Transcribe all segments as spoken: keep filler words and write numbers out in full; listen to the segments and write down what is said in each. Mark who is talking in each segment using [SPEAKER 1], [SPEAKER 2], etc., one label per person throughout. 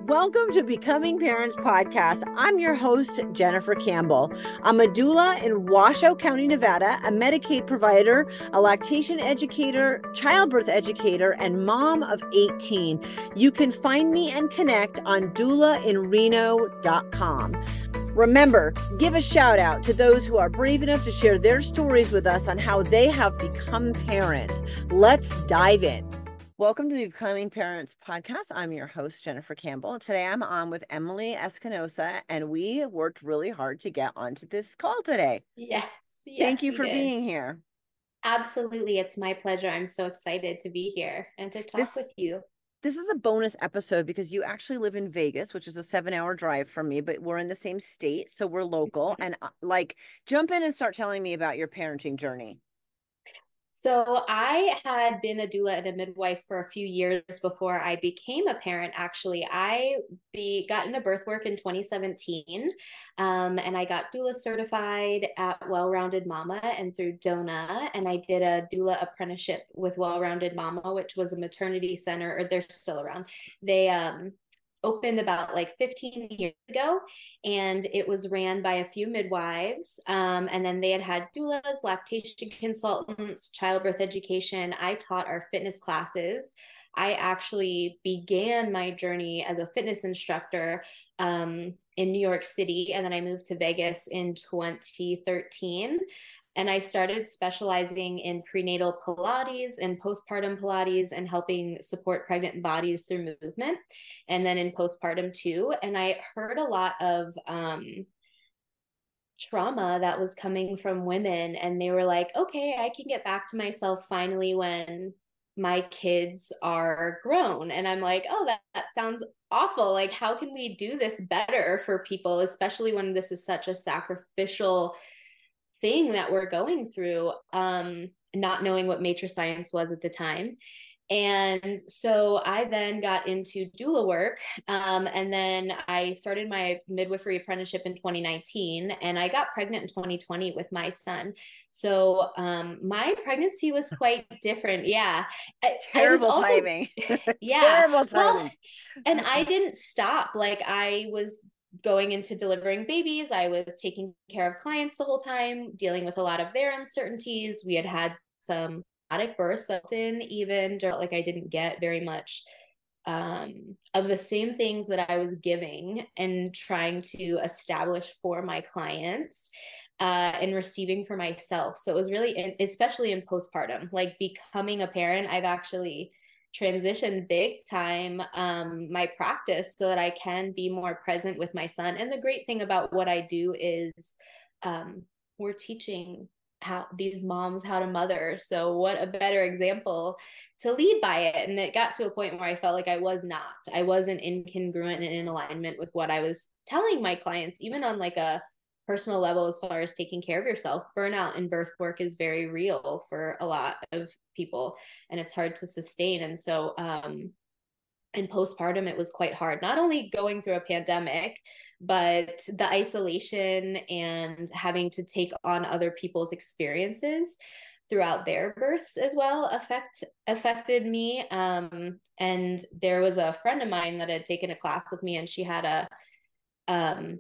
[SPEAKER 1] Welcome to Becoming Parents Podcast. I'm your host, Jennifer Campbell. I'm a doula in Washoe County, Nevada, a Medicaid provider, a lactation educator, childbirth educator, and mom of eighteen. You can find me and connect on doula in reno dot com. Remember, give a shout out to those who are brave enough to share their stories with us on how they have become parents. Let's dive in. Welcome to the Becoming Parents Podcast. I'm your host, Jennifer Campbell. Today I'm on with Emily Espinosa, and we worked really hard to get onto this call today.
[SPEAKER 2] Yes, yes.
[SPEAKER 1] Thank you for
[SPEAKER 2] did.
[SPEAKER 1] being here.
[SPEAKER 2] Absolutely. It's my pleasure. I'm so excited to be here and to talk
[SPEAKER 1] This,
[SPEAKER 2] with you.
[SPEAKER 1] This is a bonus episode because you actually live in Vegas, which is a seven hour drive from me, but we're in the same state, so we're local. And uh, like, jump in and start telling me about your parenting journey.
[SPEAKER 2] So I had been a doula and a midwife for a few years before I became a parent. Actually, I be got into birth work in twenty seventeen, um, and I got doula certified at Well Rounded Mama and through DONA, and I did a doula apprenticeship with Well Rounded Mama, which was a maternity center, or they're still around. They um, opened about like fifteen years ago, and it was ran by a few midwives, um, and then they had had doulas, lactation consultants, childbirth education. I taught our fitness classes. I actually began my journey as a fitness instructor um, in New York City, and then I moved to Vegas in twenty thirteen. And I started specializing in prenatal Pilates and postpartum Pilates and helping support pregnant bodies through movement. And then in postpartum too. And I heard a lot of um, trauma that was coming from women. And they were like, okay, I can get back to myself finally when my kids are grown. And I'm like, oh, that, that sounds awful. Like, how can we do this better for people, especially when this is such a sacrificial thing that we're going through, um, not knowing what matrix science was at the time. And so I then got into doula work. Um, and then I started my midwifery apprenticeship in twenty nineteen, and I got pregnant in twenty twenty with my son. So um, my pregnancy was quite different. Yeah.
[SPEAKER 1] Terrible
[SPEAKER 2] I was also,
[SPEAKER 1] timing.
[SPEAKER 2] yeah.
[SPEAKER 1] Terrible timing.
[SPEAKER 2] Well, and I didn't stop. Like I was going into delivering babies. I was taking care of clients the whole time, dealing with a lot of their uncertainties. We had had some traumatic births that in even like I didn't get very much um, of the same things that I was giving and trying to establish for my clients uh, and receiving for myself. So it was really, especially in postpartum, like becoming a parent, I've actually transitioned big time um, my practice so that I can be more present with my son. And the great thing about what I do is um, we're teaching how these moms how to mother. So what a better example to lead by it. And it got to a point where I felt like I was not, I wasn't incongruent and in alignment with what I was telling my clients, even on like a personal level. As far as taking care of yourself, burnout in birth work is very real for a lot of people, and it's hard to sustain. And so um in postpartum it was quite hard, not only going through a pandemic, but the isolation and having to take on other people's experiences throughout their births as well affect affected me. Um and there was a friend of mine that had taken a class with me, and she had a um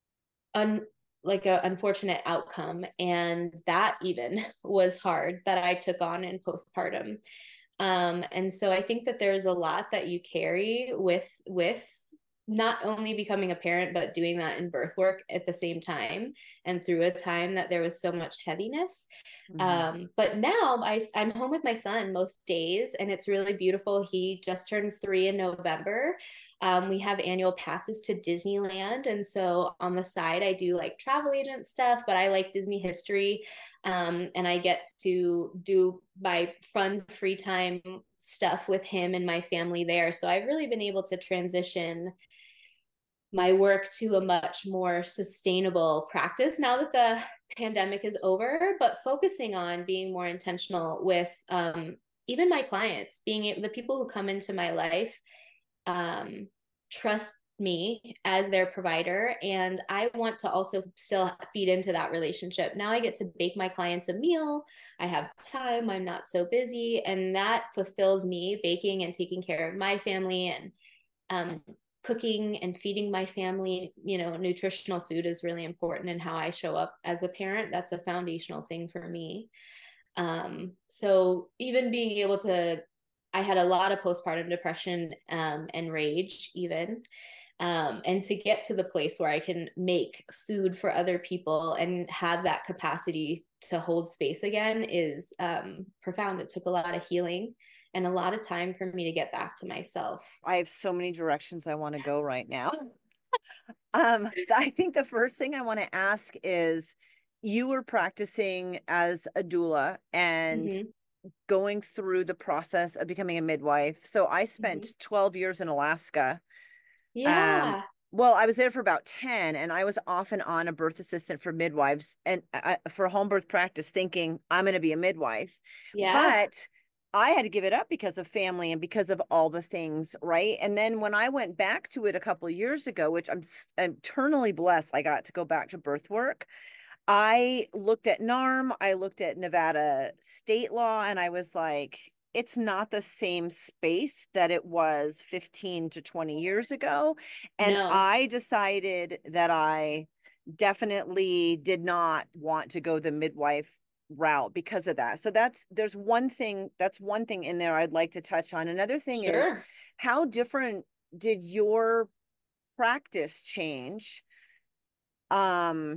[SPEAKER 2] un like a unfortunate outcome, and that even was hard that I took on in postpartum. Um and so I think that there's a lot that you carry with with not only becoming a parent, but doing that in birth work at the same time, and through a time that there was so much heaviness. Mm-hmm. Um, but now I, I'm home with my son most days, and it's really beautiful. He just turned three in November. Um, we have annual passes to Disneyland. And so on the side, I do like travel agent stuff, but I like Disney history. Um, and I get to do my fun free time stuff with him and my family there. So I've really been able to transition my work to a much more sustainable practice now that the pandemic is over, but focusing on being more intentional with um, even my clients, being the people who come into my life, um, trust me as their provider. And I want to also still feed into that relationship. Now I get to bake my clients a meal. I have time. I'm not so busy. And that fulfills me, baking and taking care of my family. And um, cooking and feeding my family, you know, nutritional food is really important in how I show up as a parent. That's a foundational thing for me. Um, so even being able to, I had a lot of postpartum depression um, and rage even. Um, and to get to the place where I can make food for other people and have that capacity to hold space again is um, profound. It took a lot of healing and a lot of time for me to get back to myself.
[SPEAKER 1] I have so many directions I want to go right now. Um, I think the first thing I want to ask is, you were practicing as a doula and
[SPEAKER 2] Mm-hmm.
[SPEAKER 1] going through the process of becoming a midwife. So I spent
[SPEAKER 2] Mm-hmm.
[SPEAKER 1] twelve years in Alaska. Um,
[SPEAKER 2] Yeah.
[SPEAKER 1] well, I was there for about ten, and I was off and on a birth assistant for midwives and uh, for home birth practice, thinking I'm going to be a midwife.
[SPEAKER 2] Yeah.
[SPEAKER 1] But I had to give it up because of family and because of all the things, right? And then when I went back to it a couple of years ago, which I'm, I'm eternally blessed, I got to go back to birth work. I looked at NARM, I looked at Nevada state law, and I was like, it's not the same space that it was fifteen to twenty years ago. And
[SPEAKER 2] No.
[SPEAKER 1] I decided that I definitely did not want to go the midwife route because of that. So that's, there's one thing, that's one thing in there I'd like to touch on. Another thing is,
[SPEAKER 2] Sure.
[SPEAKER 1] how different did your practice change? Um,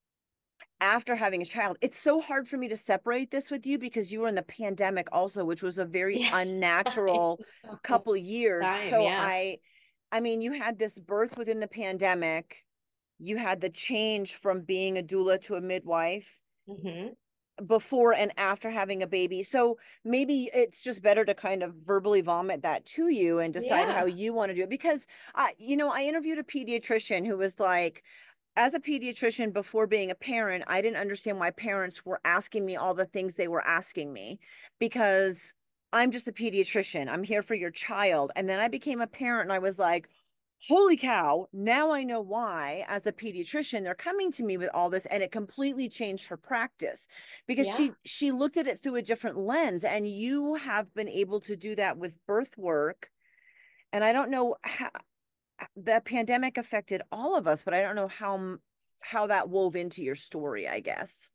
[SPEAKER 1] after having a child? It's so hard for me to separate this with you because you were in the pandemic also, which was a very
[SPEAKER 2] Yeah.
[SPEAKER 1] unnatural couple years.
[SPEAKER 2] Time.
[SPEAKER 1] So
[SPEAKER 2] Yeah.
[SPEAKER 1] I, I mean, you had this birth within the pandemic. You had the change from being a doula to a midwife
[SPEAKER 2] Mm-hmm.
[SPEAKER 1] before and after having a baby. So maybe it's just better to kind of verbally vomit that to you and decide how
[SPEAKER 2] Yeah.
[SPEAKER 1] you want to do it. Because I, you know, I interviewed a pediatrician who was like, as a pediatrician before being a parent, I didn't understand why parents were asking me all the things they were asking me, because I'm just a pediatrician. I'm here for your child. And then I became a parent and I was like, holy cow, now I know why, as a pediatrician, they're coming to me with all this. And it completely changed her practice because
[SPEAKER 2] Yeah.
[SPEAKER 1] she she looked at it through a different lens. And you have been able to do that with birth work. And I don't know how the pandemic affected all of us, but I don't know how how that wove into your story, I guess.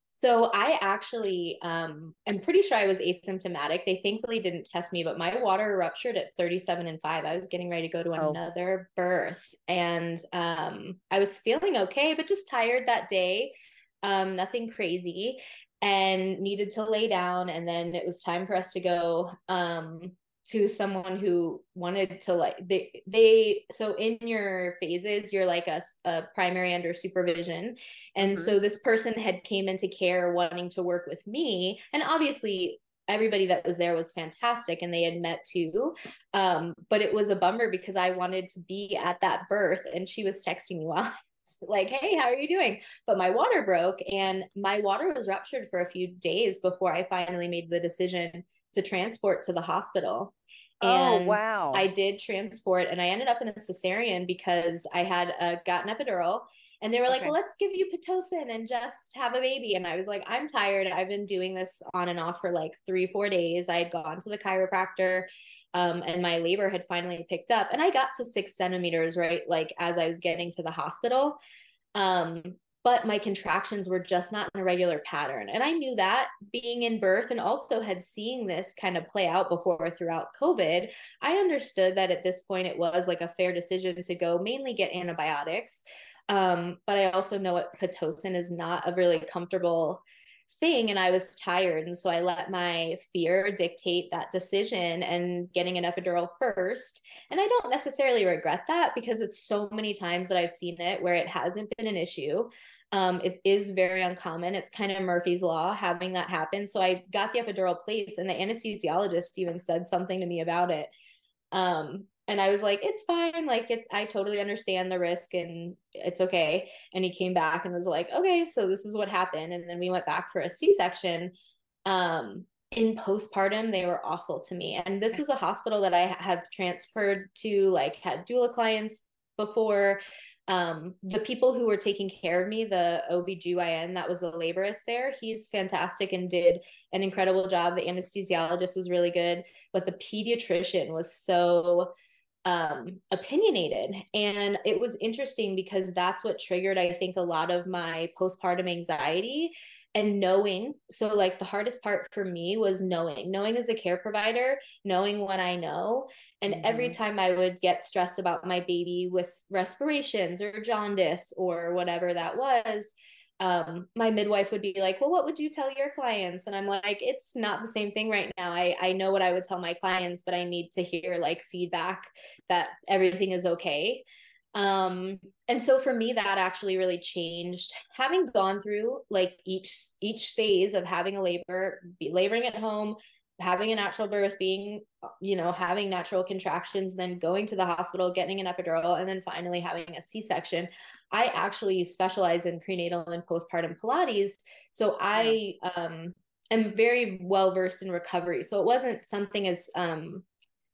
[SPEAKER 2] So I actually, um, I'm pretty sure I was asymptomatic. They thankfully didn't test me, but my water ruptured at thirty-seven and five. I was getting ready to go to
[SPEAKER 1] Oh,
[SPEAKER 2] another birth, and um, I was feeling okay, but just tired that day. Um, nothing crazy, and needed to lay down. And then it was time for us to go. Um, to someone who wanted to like they they so in your phases you're like a, a primary under supervision, and
[SPEAKER 1] mm-hmm.
[SPEAKER 2] so this person had came into care wanting to work with me, and obviously everybody that was there was fantastic and they had met too, um, but it was a bummer because I wanted to be at that birth and she was texting me while like, hey, how are you doing? But my water broke and my water was ruptured for a few days before I finally made the decision to transport to the hospital.
[SPEAKER 1] Oh,
[SPEAKER 2] And
[SPEAKER 1] wow.
[SPEAKER 2] I did transport and I ended up in a cesarean because I had uh, gotten epidural and they were like, well,
[SPEAKER 1] Okay.
[SPEAKER 2] let's give you Pitocin and just have a baby. And I was like, I'm tired. I've been doing this on and off for like three, four days. I had gone to the chiropractor um, and my labor had finally picked up. And I got to six centimeters, right? Like as I was getting to the hospital. Um, but my contractions were just not in a regular pattern. And I knew that being in birth and also had seen this kind of play out before throughout COVID. I understood that at this point it was like a fair decision to go mainly get antibiotics. Um, but I also know what Pitocin is not a really comfortable thing and I was tired, and so I let my fear dictate that decision and getting an epidural first. And I don't necessarily regret that because it's so many times that I've seen it where it hasn't been an issue. Um, it is very uncommon. It's kind of Murphy's Law having that happen. So I got the epidural placed, and the anesthesiologist even said something to me about it. Um, and I was like, it's fine. Like, it's, I totally understand the risk and it's okay. And he came back and was like, okay, so this is what happened. And then we went back for a C section. Um, in postpartum, they were awful to me. And this was a hospital that I have transferred to, like, had doula clients before. Um, the people who were taking care of me, the O B G Y N that was the laborist there, he's fantastic and did an incredible job. The anesthesiologist was really good, but the pediatrician was so um, opinionated. And it was interesting because that's what triggered, I think, a lot of my postpartum anxiety and knowing. So, like, the hardest part for me was knowing, knowing as a care provider, knowing what I know. And mm-hmm. every time I would get stressed about my baby with respirations or jaundice or whatever that was, um, my midwife would be like, well, what would you tell your clients? And I'm like, it's not the same thing right now. I, I know what I would tell my clients, but I need to hear like feedback that everything is okay. Um, and so for me, that actually really changed, having gone through like each, each phase of having a labor, be laboring at home, having a natural birth, being, you know, having natural contractions, then going to the hospital, getting an epidural, and then finally having a C-section. I actually specialize in prenatal and postpartum Pilates. So I yeah. um, am very well versed in recovery. So it wasn't something as um,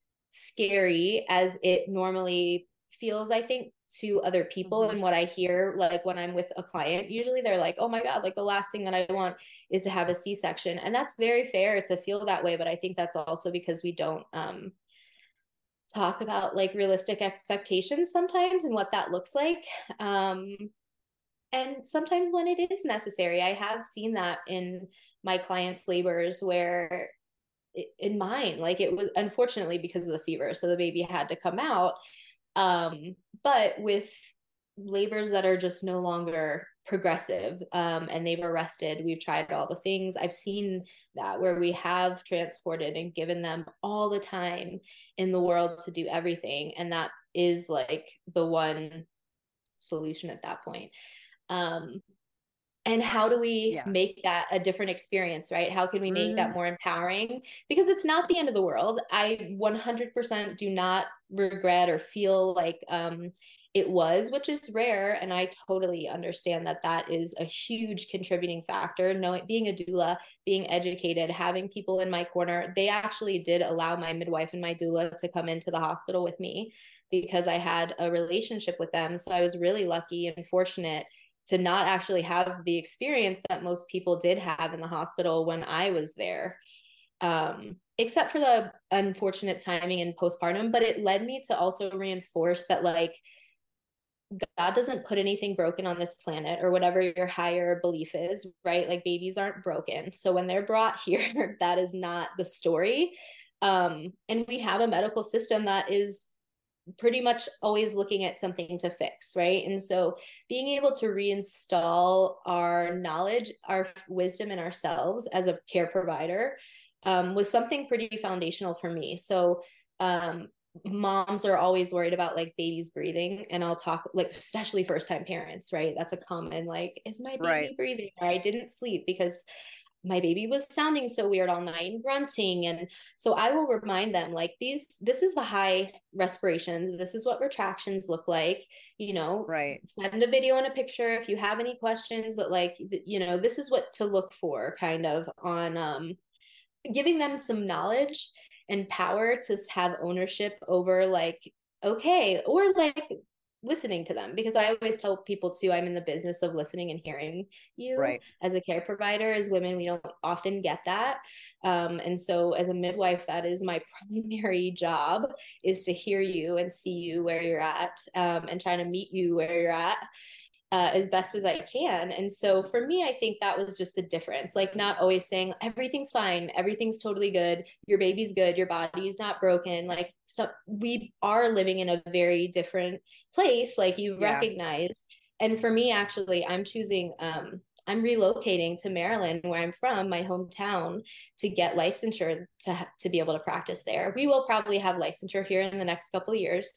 [SPEAKER 2] scary as it normally feels, I think, to other people. Mm-hmm. And what I hear, like when I'm with a client, usually they're like, oh my God, like the last thing that I want is to have a C-section. And that's very fair to feel that way. But I think that's also because we don't um, talk about like realistic expectations sometimes and what that looks like. Um, and sometimes when it is necessary, I have seen that in my clients' labors where in mine, like it was unfortunately because of the fever. So the baby had to come out. Um, but with labors that are just no longer progressive um, and they've arrested, we've tried all the things. I've seen that where we have transported and given them all the time in the world to do everything. And that is like the one solution at that point. Um, and how do we yeah. make that a different experience, right? How can we make mm. that more empowering? Because it's not the end of the world. I one hundred percent do not regret or feel like um, it was, which is rare. And I totally understand that that is a huge contributing factor. Knowing, being a doula, being educated, having people in my corner, they actually did allow my midwife and my doula to come into the hospital with me because I had a relationship with them. So I was really lucky and fortunate to not actually have the experience that most people did have in the hospital when I was there, um, except for the unfortunate timing in postpartum. But it led me to also reinforce that, like, God doesn't put anything broken on this planet, or whatever your higher belief is, right? Like, babies aren't broken. So when they're brought here, that is not the story. Um, and we have a medical system that is pretty much always looking at something to fix, right? And so being able to reinstall our knowledge, our wisdom in ourselves as a care provider um, was something pretty foundational for me. So um, moms are always worried about like babies breathing, and I'll talk like, especially first time parents, right? That's a common like, is my baby right. breathing? Or I didn't sleep because my baby was sounding so weird all night and grunting. And so I will remind them, like, these, this is the high respiration. This is what retractions look like, you know,
[SPEAKER 1] right.
[SPEAKER 2] Send a video and a picture if you have any questions, but like, you know, this is what to look for kind of on, um, giving them some knowledge and power to have ownership over like, okay, or like, listening to them, because I always tell people too, I'm in the business of listening and hearing you
[SPEAKER 1] right.
[SPEAKER 2] as a care provider. As women, we don't often get that. Um, and so as a midwife, that is my primary job, is to hear you and see you where you're at, um, and trying to meet you where you're at. Uh, as best as I can. And so for me, I think that was just the difference. Like, not always saying everything's fine, everything's totally good, your baby's good, your body's not broken. Like, so we are living in a very different place, like you yeah. recognized. And for me, actually, I'm choosing, um, I'm relocating to Maryland, where I'm from, my hometown, to get licensure to, to be able to practice there. We will probably have licensure here in the next couple of years.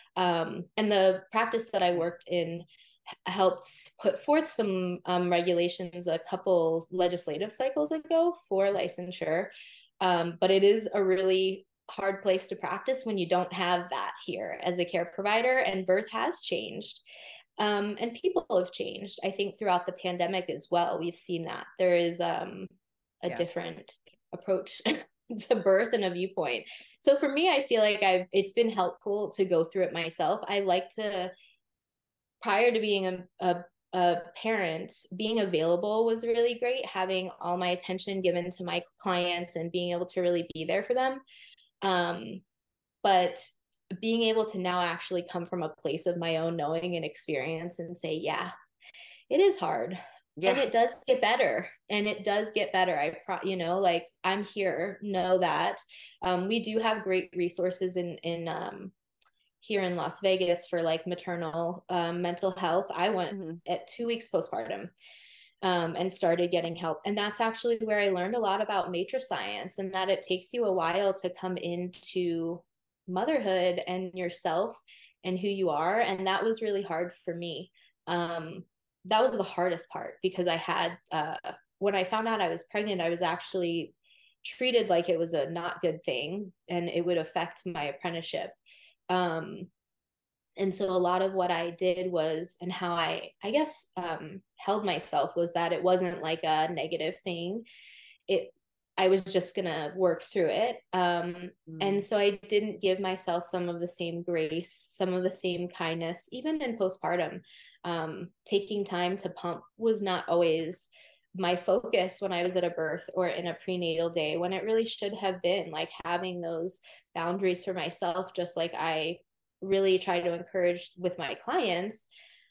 [SPEAKER 2] Um, and the practice that I worked in helped put forth some um, regulations a couple legislative cycles ago for licensure. Um, but it is a really hard place to practice when you don't have that here as a care provider, and birth has changed. Um, and people have changed, I think, throughout the pandemic as well. We've seen that there is um, a yeah. different approach to birth and a viewpoint. So for me, I feel like I've, it's been helpful to go through it myself. I like to, prior to being a, a, a parent, being available was really great, having all my attention given to my clients and being able to really be there for them. Um, but being able to now actually come from a place of my own knowing and experience and say, yeah, it is hard. Yeah. And it does get better, and it does get better. I, pro- you know, like I'm here, know that. Um, we do have great resources in, in, um, here in Las Vegas for like maternal, um, mental health. I went mm-hmm. at two weeks postpartum, um, and started getting help. And that's actually where I learned a lot about matrix science, and that it takes you a while to come into motherhood and yourself and who you are. And that was really hard for me. Um, that was the hardest part, because I had, uh, when I found out I was pregnant, I was actually treated like it was a not good thing and it would affect my apprenticeship. Um, and so a lot of what I did was, and how I, I guess, um, held myself, was that it wasn't like a negative thing. It, I was just going to work through it. Um, mm. And so I didn't give myself some of the same grace, some of the same kindness, even in postpartum. Um, taking time to pump was not always my focus when I was at a birth or in a prenatal day, when it really should have been like having those boundaries for myself, just like I really try to encourage with my clients.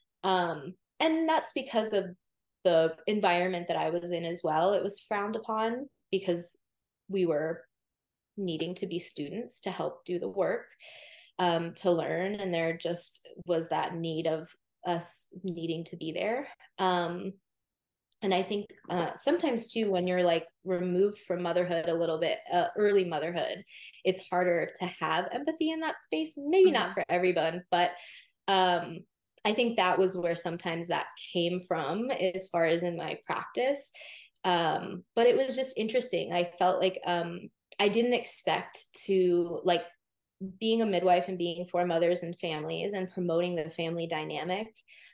[SPEAKER 2] Um, and that's because of the environment that I was in as well. It was frowned upon because we were needing to be students to help do the work, um, to learn. And there just was that need of us needing to be there. Um, and I think uh, sometimes too, when you're like removed from motherhood a little bit, uh, early motherhood, it's harder to have empathy in that space. Maybe mm-hmm. not for everyone, but um, I think that was where sometimes that came from as far as in my practice. Um, but it was just interesting. I felt like um, I didn't expect to, like, being a midwife and being for mothers and families and promoting the family dynamic.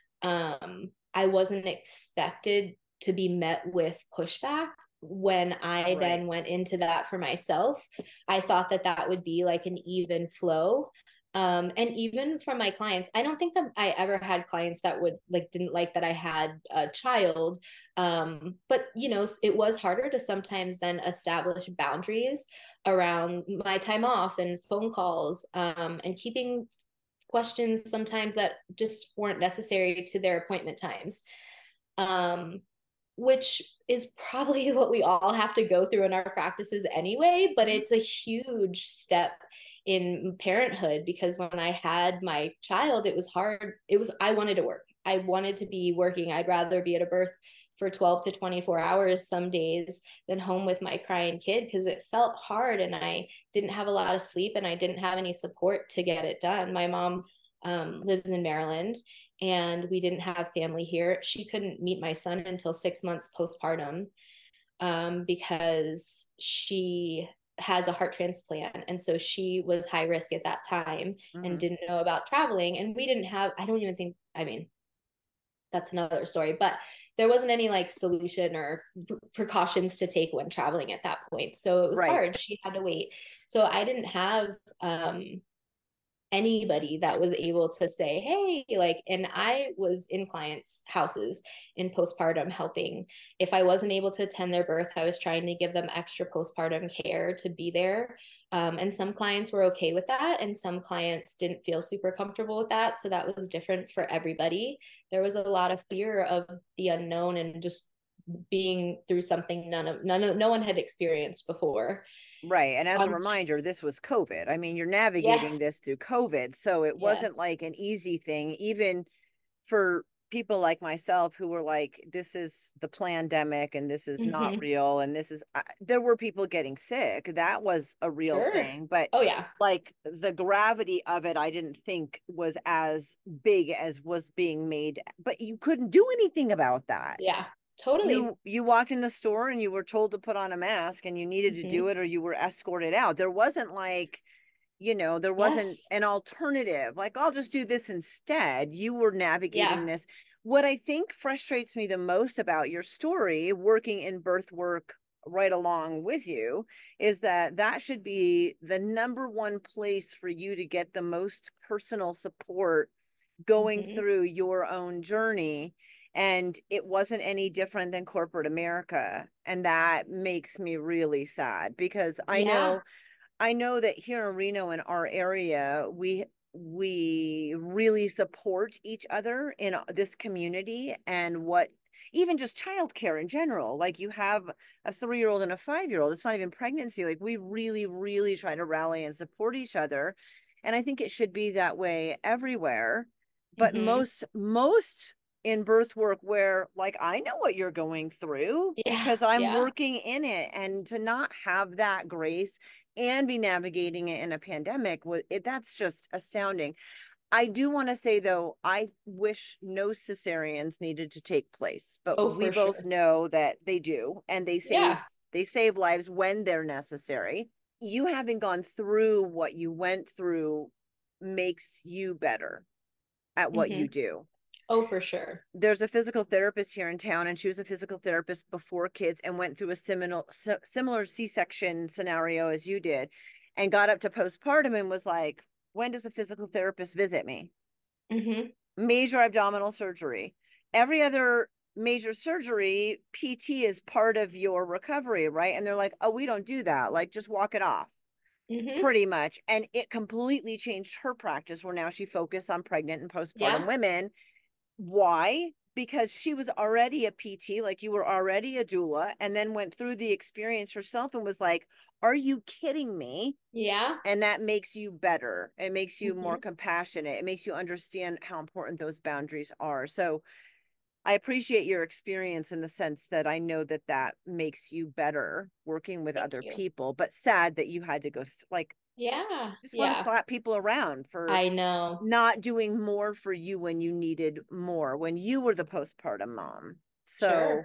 [SPEAKER 2] Um, I wasn't expected to be met with pushback when I right. then went into that for myself. I thought that that would be like an even flow. Um, and even from my clients, I don't think that I ever had clients that would like, didn't like that I had a child. Um, but you know, it was harder to sometimes then establish boundaries around my time off and phone calls, um, and keeping questions sometimes that just weren't necessary to their appointment times. Um, which is probably what we all have to go through in our practices anyway, but it's a huge step in parenthood, because when I had my child, it was hard. It was, I wanted to work. I wanted to be working. I'd rather be at a birth for twelve to twenty-four hours some days than home with my crying kid, because it felt hard and I didn't have a lot of sleep and I didn't have any support to get it done. My mom um, lives in Maryland, and we didn't have family here. She couldn't meet my son until six months postpartum, um, because she has a heart transplant. And so she was high risk at that time, mm-hmm. and didn't know about traveling. And we didn't have, I don't even think, I mean, that's another story, but there wasn't any like solution or precautions to take when traveling at that point. So it was right. hard. She had to wait. So I didn't have, um, anybody that was able to say, hey, like, and I was in clients' houses in postpartum helping. If I wasn't able to attend their birth, I was trying to give them extra postpartum care to be there. Um, and some clients were okay with that, and some clients didn't feel super comfortable with that. So that was different for everybody. There was a lot of fear of the unknown and just being through something none of none of no one had experienced before.
[SPEAKER 1] Right. And as um, a reminder, this was COVID. I mean, you're navigating yes. this through COVID. So it wasn't yes. like an easy thing, even for people like myself who were like, this is the pandemic and this is mm-hmm. not real. And this is, uh, there were people getting sick. That was a real sure. thing. But
[SPEAKER 2] oh yeah,
[SPEAKER 1] like the gravity of it, I didn't think was as big as was being made, but you couldn't do anything about that.
[SPEAKER 2] Yeah. Totally.
[SPEAKER 1] You you walked in the store and you were told to put on a mask and you needed mm-hmm. to do it, or you were escorted out. There wasn't like, you know, there wasn't yes. an alternative. Like, I'll just do this instead. You were navigating yeah. this. What I think frustrates me the most about your story, working in birth work right along with you, is that that should be the number one place for you to get the most personal support going mm-hmm. through your own journey. And it wasn't any different than corporate America. And that makes me really sad, because I yeah. know I know that here in Reno, in our area, we we really support each other in this community, and what even just childcare in general. Like, you have a three-year-old and a five-year-old. It's not even pregnancy. Like, we really, really try to rally and support each other. And I think it should be that way everywhere. But
[SPEAKER 2] Mm-hmm.
[SPEAKER 1] most most in birth work, where like I know what you're going through
[SPEAKER 2] Yeah.
[SPEAKER 1] because I'm
[SPEAKER 2] Yeah.
[SPEAKER 1] working in it, and to not have that grace and be navigating it in a pandemic, it, that's just astounding. I do want to say, though, I wish no cesareans needed to take place, but
[SPEAKER 2] Oh,
[SPEAKER 1] we
[SPEAKER 2] for
[SPEAKER 1] both
[SPEAKER 2] sure.
[SPEAKER 1] know that they do, and they
[SPEAKER 2] Yeah.
[SPEAKER 1] save they save lives when they're necessary. You having gone through what you went through makes you better at what
[SPEAKER 2] Mm-hmm.
[SPEAKER 1] you do.
[SPEAKER 2] Oh, for sure.
[SPEAKER 1] There's a physical therapist here in town, and she was a physical therapist before kids and went through a similar similar C-section scenario as you did, and got up to postpartum and was like, when does a physical therapist visit me?
[SPEAKER 2] Mm-hmm.
[SPEAKER 1] Major abdominal surgery. Every other major surgery, P T is part of your recovery, right? And they're like, oh, we don't do that. Like, just walk it off.
[SPEAKER 2] Mm-hmm.
[SPEAKER 1] Pretty much. And it completely changed her practice, where now she focused on pregnant and postpartum
[SPEAKER 2] Yeah.
[SPEAKER 1] women. Why? Because she was already a P T, like you were already a doula, and then went through the experience herself and was like, are you kidding me?
[SPEAKER 2] Yeah.
[SPEAKER 1] And that makes you better. It makes you
[SPEAKER 2] Mm-hmm.
[SPEAKER 1] more compassionate. It makes you understand how important those boundaries are. So I appreciate your experience in the sense that I know that that makes you better working with
[SPEAKER 2] Thank
[SPEAKER 1] other
[SPEAKER 2] you.
[SPEAKER 1] people, but sad that you had to go th- like,
[SPEAKER 2] Yeah.
[SPEAKER 1] just want to
[SPEAKER 2] Yeah.
[SPEAKER 1] slap people around for
[SPEAKER 2] I know.
[SPEAKER 1] not doing more for you when you needed more, when you were the postpartum mom. So
[SPEAKER 2] Sure.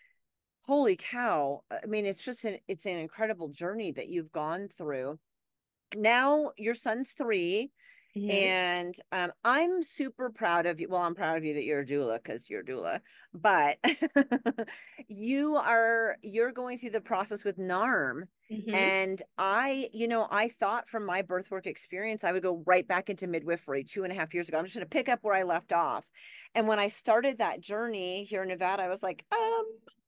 [SPEAKER 1] holy cow. I mean, it's just an it's an incredible journey that you've gone through. Now your son's three,
[SPEAKER 2] Mm-hmm.
[SPEAKER 1] and um, I'm super proud of you. Well, I'm proud of you that you're a doula, because you're a doula, but you are you're going through the process with NARM.
[SPEAKER 2] Mm-hmm.
[SPEAKER 1] And I, you know, I thought from my birth work experience, I would go right back into midwifery two and a half years ago. I'm just going to pick up where I left off. And when I started that journey here in Nevada, I was like, um,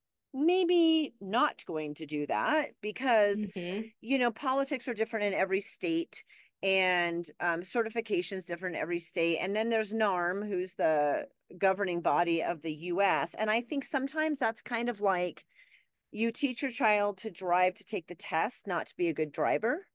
[SPEAKER 1] maybe not going to do that, because
[SPEAKER 2] Mm-hmm.
[SPEAKER 1] you know politics are different in every state, and um, certifications different in every state, and then there's NARM, who's the governing body of the U S. And I think sometimes that's kind of like, you teach your child to drive to take the test, not to be a good driver.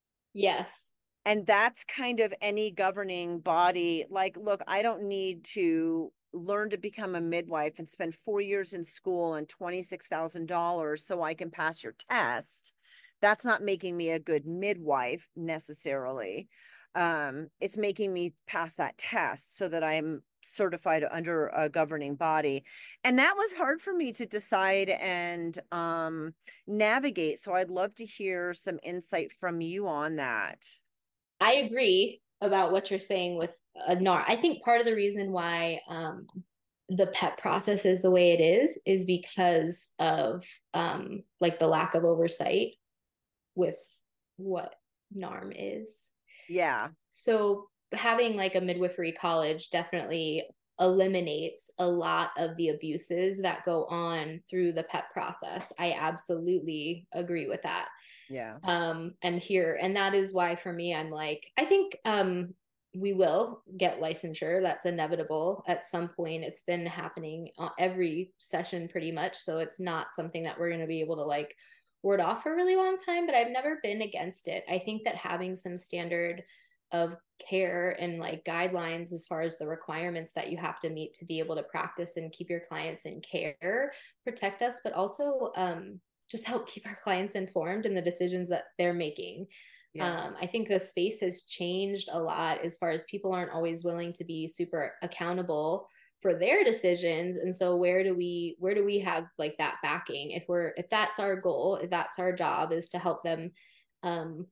[SPEAKER 2] Yes.
[SPEAKER 1] And that's kind of any governing body. Like, look, I don't need to learn to become a midwife and spend four years in school and twenty-six thousand dollars so I can pass your test. That's not making me a good midwife necessarily. Um, it's making me pass that test so that I'm certified under a governing body. And that was hard for me to decide and um, navigate. So I'd love to hear some insight from you on that.
[SPEAKER 2] I agree about what you're saying with a NAR. I think part of the reason why um, the PEP process is the way it is is because of um, like the lack of oversight with what NARM is.
[SPEAKER 1] Yeah.
[SPEAKER 2] So having like a midwifery college definitely eliminates a lot of the abuses that go on through the PEP process. I absolutely agree with that.
[SPEAKER 1] Yeah.
[SPEAKER 2] Um, and here, and that is why for me, I'm like, I think um, we will get licensure. That's inevitable at some point. It's been happening every session pretty much. So it's not something that we're going to be able to like ward off for a really long time, but I've never been against it. I think that having some standard of care and like guidelines as far as the requirements that you have to meet to be able to practice and keep your clients in care, protect us, but also um, just help keep our clients informed in the decisions that they're making.
[SPEAKER 1] Yeah.
[SPEAKER 2] Um, I think the space has changed a lot as far as people aren't always willing to be super accountable for their decisions. And so where do we where do we have like that backing? If we're if that's our goal, if that's our job, is to help them um,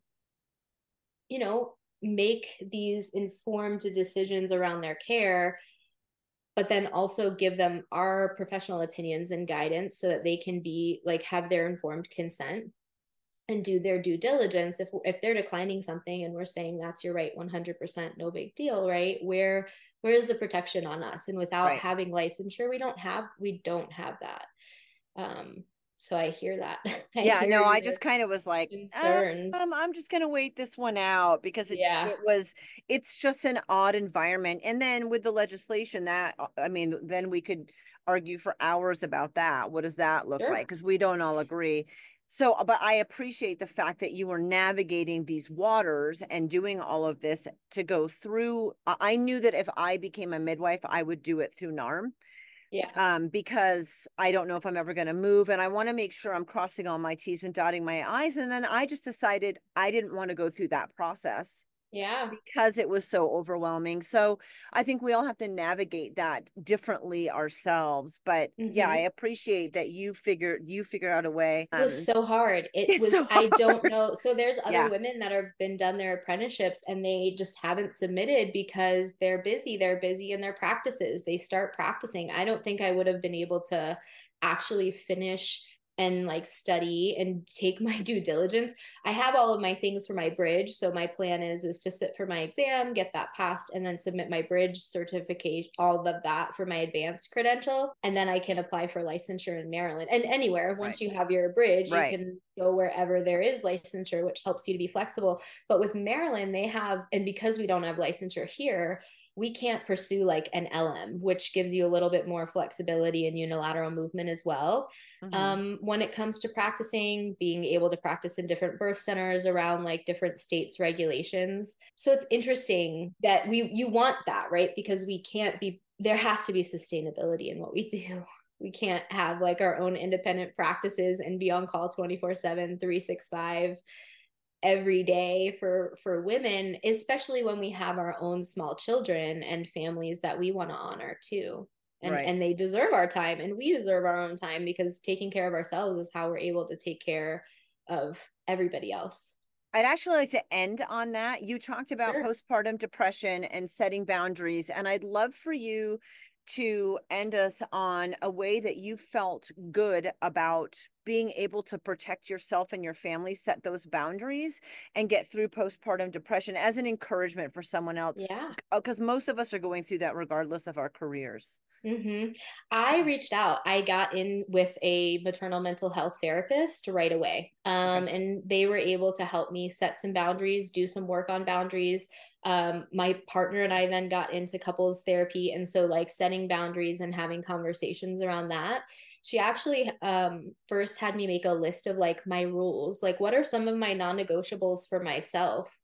[SPEAKER 2] you know, make these informed decisions around their care, but then also give them our professional opinions and guidance so that they can be like have their informed consent and do their due diligence. If if they're declining something and we're saying that's your right, one hundred percent, no big deal, right? Where where is the protection on us? And without
[SPEAKER 1] Right.
[SPEAKER 2] having licensure, we don't have we don't have that. Um, So I hear that. I
[SPEAKER 1] Yeah,
[SPEAKER 2] hear
[SPEAKER 1] no, I
[SPEAKER 2] your
[SPEAKER 1] just kind of was like, um,
[SPEAKER 2] concerns.
[SPEAKER 1] I'm just gonna wait this one out because it
[SPEAKER 2] Yeah,
[SPEAKER 1] it was it's just an odd environment. And then with the legislation that uh, I mean, then we could argue for hours about that. What does that look like?
[SPEAKER 2] sure.
[SPEAKER 1] Because we don't all agree. So, uh, but I appreciate the fact that you were navigating these waters and doing all of this to go through. I I knew that if I became a midwife, I would do it through NARM,
[SPEAKER 2] Yeah.
[SPEAKER 1] um, because I don't know if I'm ever going to move and I want to make sure I'm crossing all my T's and dotting my I's. And then I just decided I didn't want to go through that process
[SPEAKER 2] Yeah.
[SPEAKER 1] because it was so overwhelming. So I think we all have to navigate that differently ourselves. But yeah, I
[SPEAKER 2] hmm
[SPEAKER 1] appreciate that you figured you figured out a way.
[SPEAKER 2] It was
[SPEAKER 1] Um,
[SPEAKER 2] so hard. It
[SPEAKER 1] it's
[SPEAKER 2] was,
[SPEAKER 1] so
[SPEAKER 2] I don't
[SPEAKER 1] hard.
[SPEAKER 2] know. So there's other
[SPEAKER 1] Yeah,
[SPEAKER 2] women that have been done their apprenticeships and they just haven't submitted because they're busy. They're busy in their practices. They start practicing. I don't think I would have been able to actually finish and like study and take my due diligence. I have all of my things for my bridge. So my plan is is to sit for my exam, get that passed, and then submit my bridge certification, all of that for my advanced credential. And then I can apply for licensure in Maryland and anywhere.
[SPEAKER 1] right,
[SPEAKER 2] Once you have your bridge, you
[SPEAKER 1] right.
[SPEAKER 2] can go wherever there is licensure, which helps you to be flexible. But with Maryland, they have, and because we don't have licensure here, we can't pursue like an L M, which gives you a little bit more flexibility and unilateral movement as well.
[SPEAKER 1] Mhm.
[SPEAKER 2] Um, when it comes to practicing, being able to practice in different birth centers around like different states' regulations. So it's interesting that we you want that, right? Because we can't be there has to be sustainability in what we do. We can't have like our own independent practices and be on call twenty-four seven, three sixty-five every day for for women, especially when we have our own small children and families that we want to honor too, and
[SPEAKER 1] Right.
[SPEAKER 2] and they deserve our time and we deserve our own time, because taking care of ourselves is how we're able to take care of everybody else.
[SPEAKER 1] I'd actually like to end on that. You talked about
[SPEAKER 2] Sure.
[SPEAKER 1] postpartum depression and setting boundaries, and I'd love for you to end us on a way that you felt good about being able to protect yourself and your family, set those boundaries, and get through postpartum depression as an encouragement for someone else.
[SPEAKER 2] Yeah.
[SPEAKER 1] Because most of us are going through that regardless of our careers.
[SPEAKER 2] Mm-hmm. I reached out. I got in with a maternal mental health therapist right away.
[SPEAKER 1] Okay.
[SPEAKER 2] Um, and they were able to help me set some boundaries, do some work on boundaries. Um, my partner and I then got into couples therapy. And so, like, setting boundaries and having conversations around that. She actually um, first had me make a list of like my rules, like, what are some of my non negotiables for myself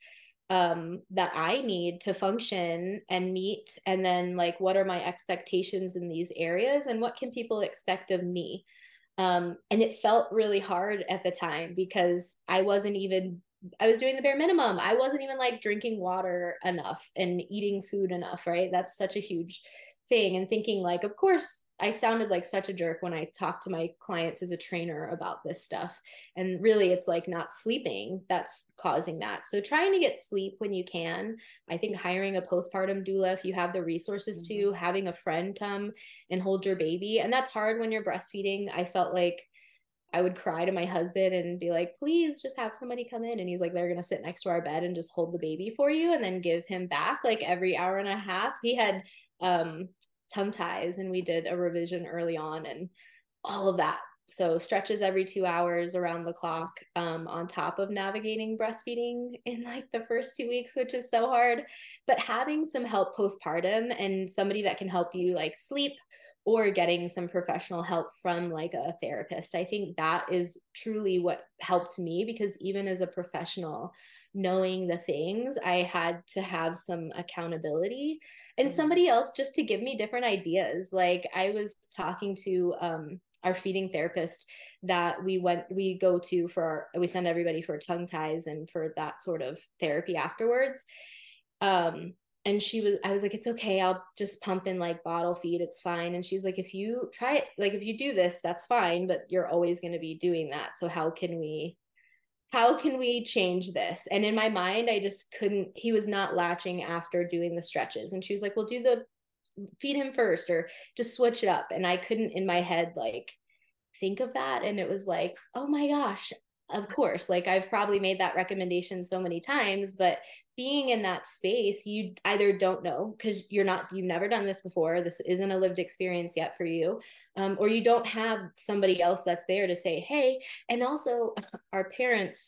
[SPEAKER 2] um that I need to function and meet, and then like what are my expectations in these areas and what can people expect of me. Um and it felt really hard at the time because I wasn't even I was doing the bare minimum. I wasn't even like drinking water enough and eating food enough, right? That's such a huge thing. And thinking like, of course, I sounded like such a jerk when I talked to my clients as a trainer about this stuff. And really, it's like not sleeping that's causing that. So trying to get sleep when you can. I think hiring a postpartum doula, if you have the resources
[SPEAKER 1] Mhm.
[SPEAKER 2] to, having a friend come and hold your baby. And that's hard when you're breastfeeding. I felt like I would cry to my husband and be like, please just have somebody come in. And he's like, they're going to sit next to our bed and just hold the baby for you and then give him back like every hour and a half. He had um, tongue ties and we did a revision early on and all of that. So stretches every two hours around the clock, um, on top of navigating breastfeeding in like the first two weeks, which is so hard. But having some help postpartum and somebody that can help you like sleep, or getting some professional help from like a therapist. I think that is truly what helped me, because even as a professional, knowing the things, I had to have some accountability and
[SPEAKER 1] Mhm.
[SPEAKER 2] somebody else just to give me different ideas. Like I was talking to um our feeding therapist that we went we go to for our, we send everybody for tongue ties and for that sort of therapy afterwards. um and she was I was like, it's okay, I'll just pump in like bottle feed, it's fine. And she's like, if you try it, like if you do this, that's fine, but you're always going to be doing that, so how can we how can we change this? And in my mind, I just couldn't, he was not latching after doing the stretches. And she was like, well, do the feed him first or just switch it up. And I couldn't in my head like think of that. And it was like, oh my gosh, of course, like I've probably made that recommendation so many times, but being in that space, you either don't know because you're not, you've never done this before. This isn't a lived experience yet for you. Um, or you don't have somebody else that's there to say, hey, and also our parents,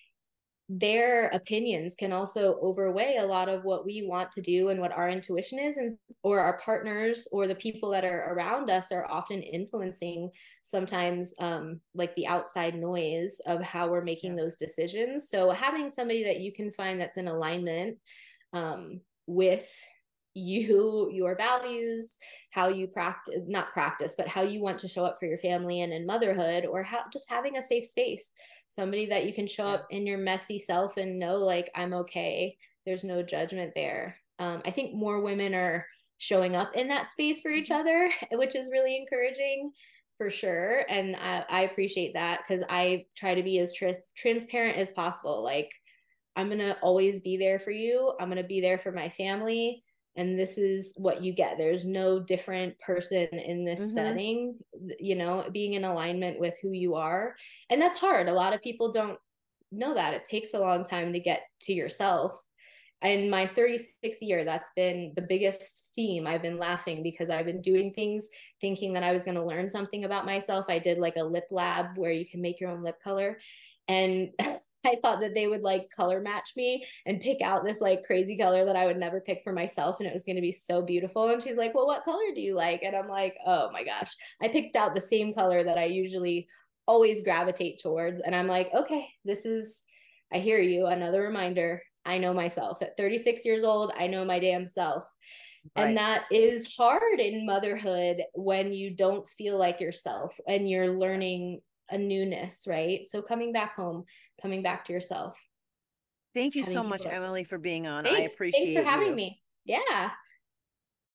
[SPEAKER 2] their opinions can also overweigh a lot of what we want to do and what our intuition is, and or our partners or the people that are around us are often influencing sometimes um like the outside noise of how we're making yeah. those decisions. So having somebody that you can find that's in alignment um with you, your values, how you practice, not practice, but how you want to show up for your family and in motherhood, or how just having a safe space, somebody that you can show yeah. up in your messy self and know, like, I'm okay. There's no judgment there. Um, I think more women are showing up in that space for each other, which is really encouraging for sure. And I, I appreciate that because I try to be as tris- transparent as possible. Like, I'm going to always be there for you. I'm going to be there for my family. And this is what you get. There's no different person in this mm-hmm. setting, you know, being in alignment with who you are. And that's hard. A lot of people don't know that. It takes a long time to get to yourself. In my thirty-sixth year, that's been the biggest theme. I've been laughing because I've been doing things thinking that I was going to learn something about myself. I did like a lip lab where you can make your own lip color. And I thought that they would like color match me and pick out this like crazy color that I would never pick for myself. And it was going to be so beautiful. And she's like, well, what color do you like? And I'm like, oh my gosh, I picked out the same color that I usually always gravitate towards. And I'm like, okay, this is, I hear you. Another reminder. I know myself at thirty-six years old. I know my damn self. Right. And that is hard in motherhood when you don't feel like yourself and you're learning a newness, right? So coming back home, coming back to yourself.
[SPEAKER 1] Thank you so much, Emily, for being on.
[SPEAKER 2] Thanks.
[SPEAKER 1] I appreciate
[SPEAKER 2] Thanks for having
[SPEAKER 1] you.
[SPEAKER 2] me. Yeah.